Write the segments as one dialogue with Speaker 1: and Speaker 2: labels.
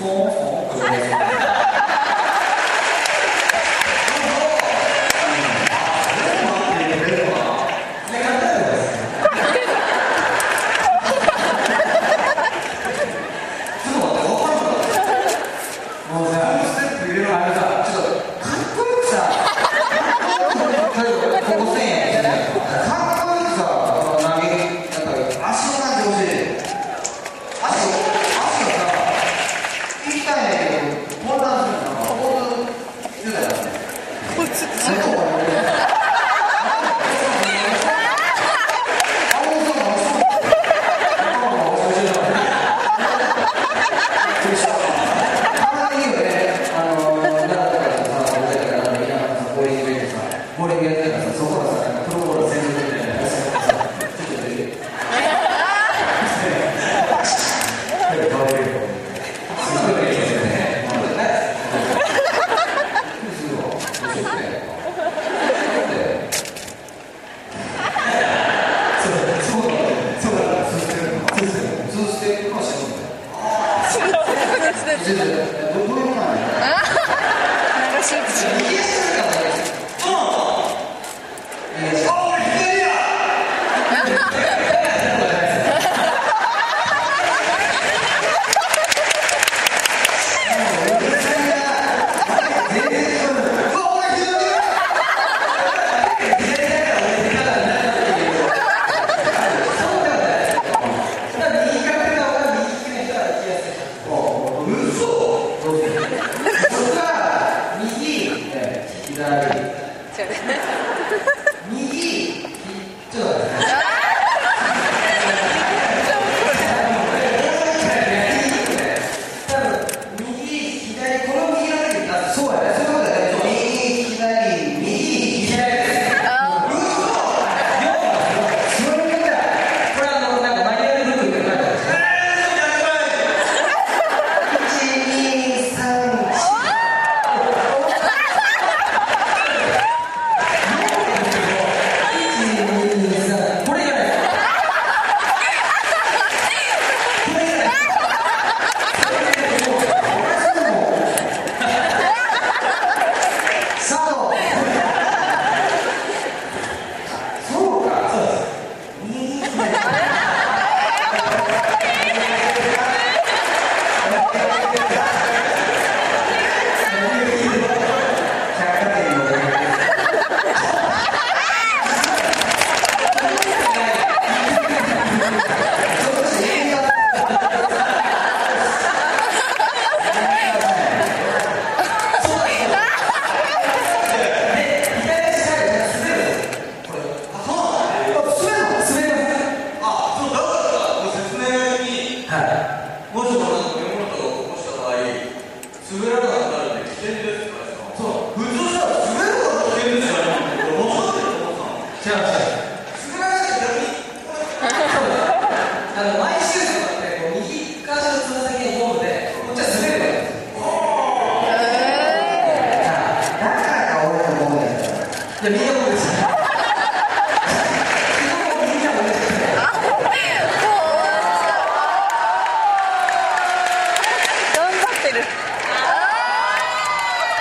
Speaker 1: 頑張ってる。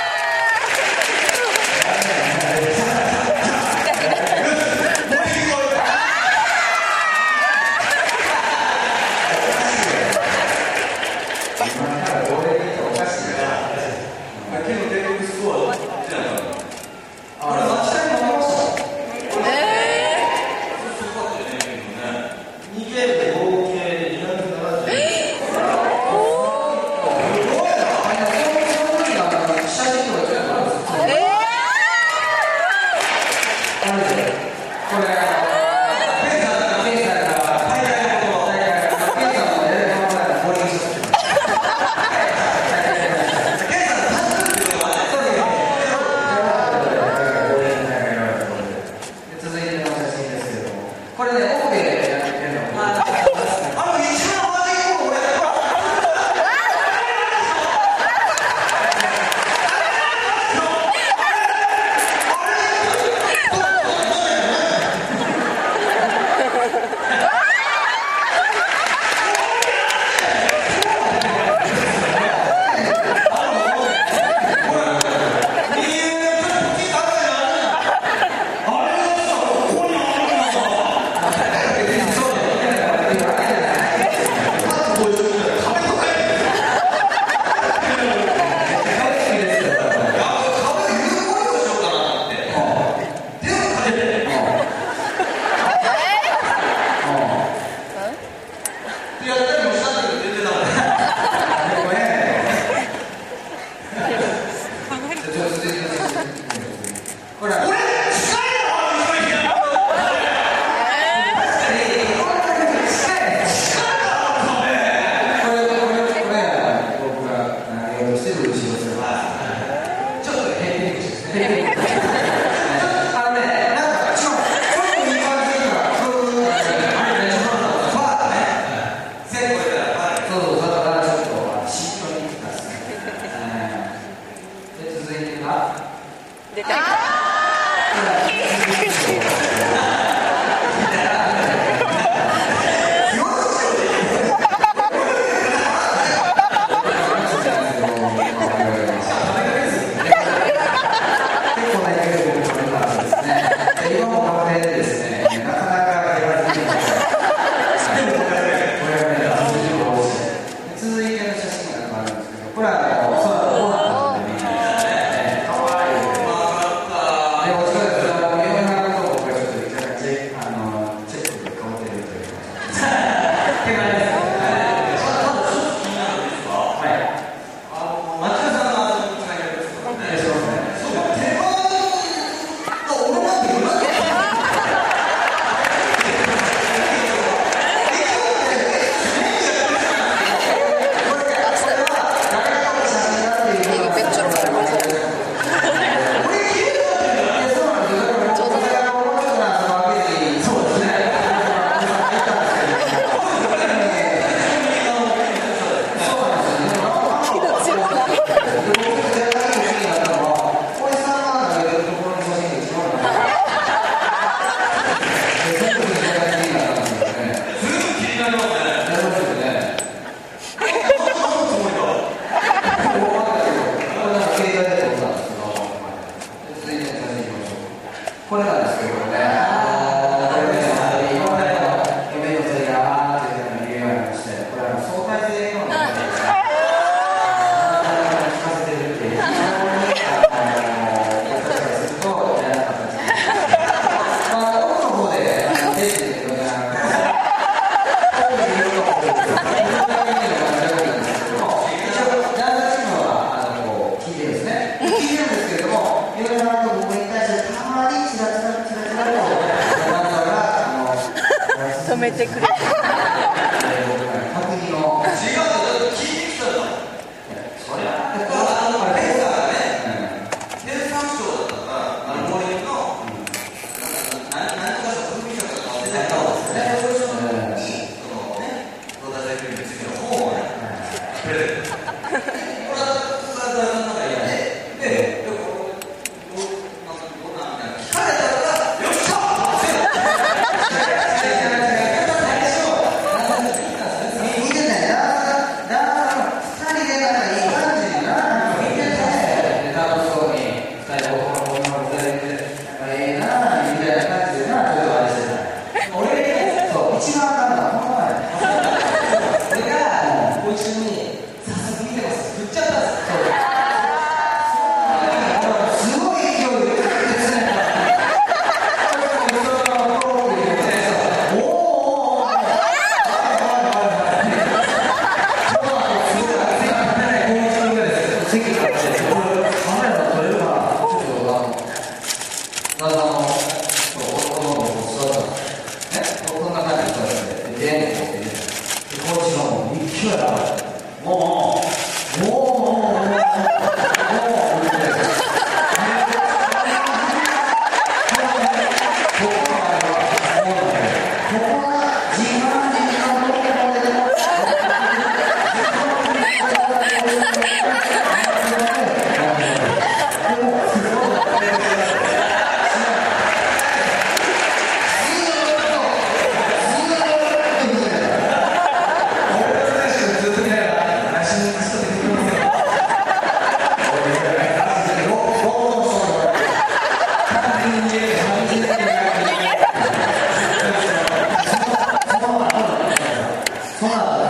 Speaker 1: すぐ後ろする。ちょっとヘッピングですね。あのね、なんかちょっといい感じだから、ファーだね。線越えたらファー。そう、だからちょっと慎重にいきますね。で、続いてが
Speaker 2: 出た。
Speaker 1: これなんですけどね、これね、いろんな夢寄せがあーっていうのが理由がありまして、これは相対性の聞かせてるっていう、非常にやったりするとやらなかったですね。奥の方で出てるのが、こういうのが一応、ダンスチームは聞いてるんですね。聞いてるんですけれども、いろいろな僕に対してたまにチラチラチラチラと
Speaker 2: 止めてくれる。
Speaker 1: 確認を違う、聞いてきたの。それはレーサーがね、生産省だったから、森の何とかの風味者とか忘れた顔ですね。そのね、東大大学についての本をね、プレゼント。これはなんかいやね。で、どうなんみたいな聞かれたら、よっしゃそうなんだ。